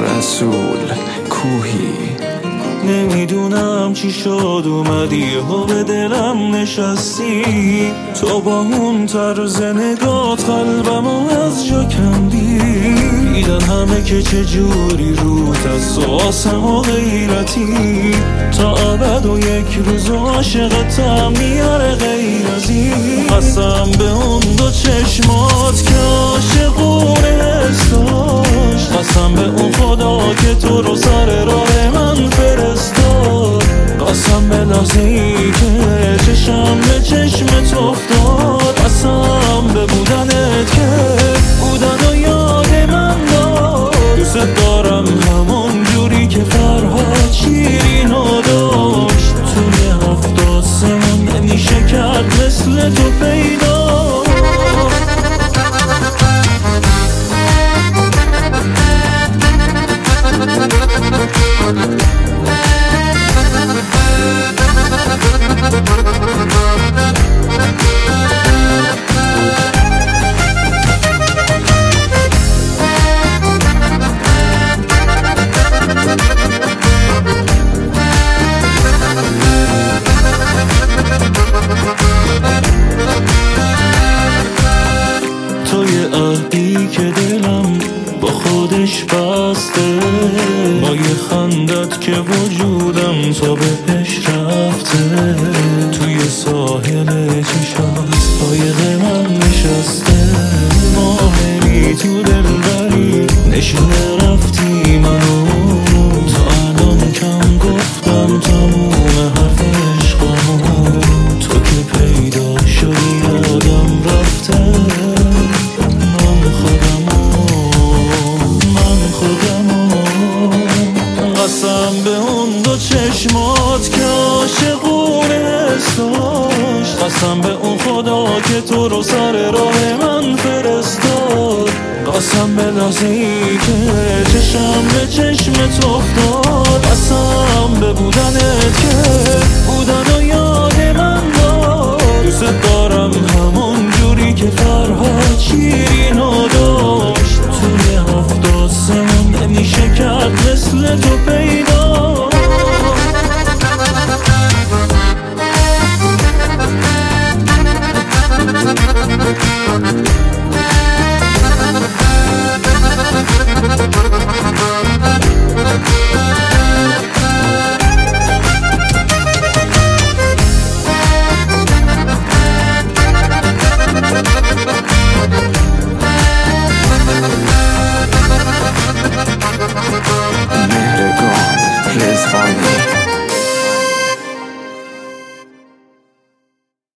رسول کوهی. نمیدونم چی شد اومدی و به دلم نشستی، تو با اون طرز نگات قلبمو از جا کندی. دیدن همه که چجوری روت از آسم و غیرتی، تا ابد و یک روز عاشقتم میاره غیر از این. قسم به اون دو چشمات که عاشقونه حس داشت، قسم به اون خدا که تو رو سر راه من فرستاد، قسم به لحظه‌ای که چشم به چشمت افتاد، قسم به بودنت که بودن و یاد من داد. دوست دارم همون جوری که فرهاد شیرین و داشت، توی 7 آسمون نمیشه کرد مثل تو پیدا. توی عهدی که دلم با خودش بسته، با یه خندت که وجودم تا بهش رفته، توی ساحل چشات قایق من نشسته. ماهری تو دلبری نشونه رفتی منو، تا الان کم گفتم تموم حرف عشقمو، تو که پیدا شدی یادم رفته. قسم به اون دو چشمات که عاشقونه حس داشت، قسم به اون خدا که تو رو سر راه من فرستاد، قسم به لحظه‌ای که چشم به چشمت افتاد، قسم به بودنت که بودن و